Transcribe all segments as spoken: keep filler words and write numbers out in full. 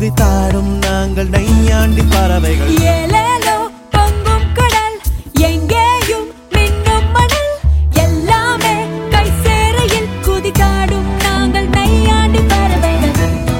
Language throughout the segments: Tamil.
குதித்தாடும் நாங்கள் நையாண்டி பறவைகள். ஏலேலோ பொங்கும் கடல் எங்கேயும் மின்னும் மணல் எல்லாமே கை சேரையில் குதித்தாடும் நாங்கள் நையாண்டி பறவைகள்.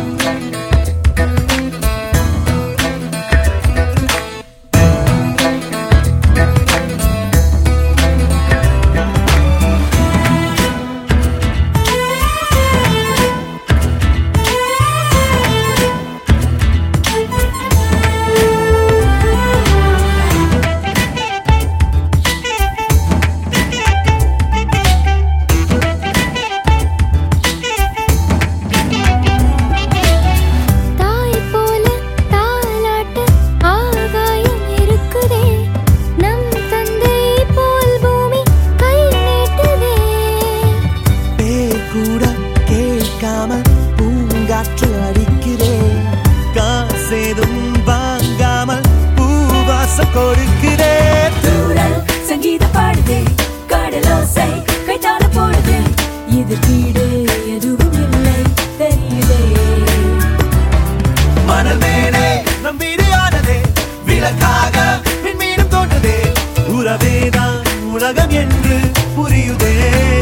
பூங்காற்று அடிக்கிறேன் காசேதும் வாங்காமல் பூவாசம் கொடுக்கிறேன். தூரல் சங்கீத பாடுதே கடலோசை கைத்தாள போடுதே இது வீடு எதுவும் இல்லை தெரியுதே. மணல் மேலே நம் வீடு ஆனதே விளக்காக மீண்டும் தோன்றதே உறவேதான் உலகம் என்று புரியுதே.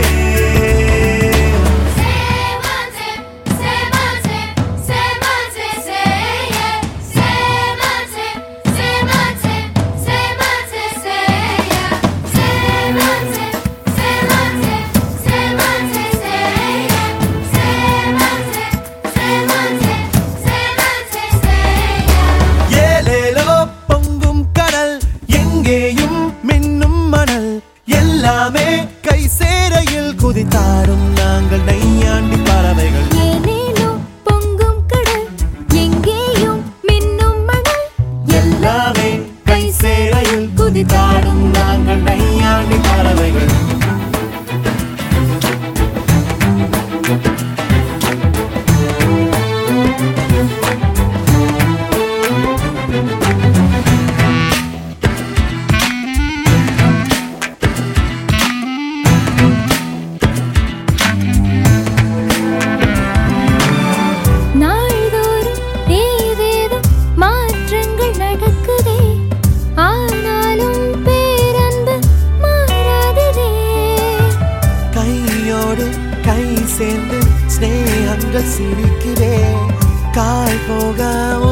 எல்லாமே கை சேரையில் குதித்தாடும் நாங்கள் நையாண்டி பறவைகள். ஏலேலோ பொங்கும் கடல் எங்கேயும் மின்னும் மணல் எல்லாமே கை சேரையில் குதித்தாடும் நாங்கள் நையாண்டி பறவைகள். கை சேர்ந்து ஸ்நேகங்கள் சிரிக்கிறே கால் போக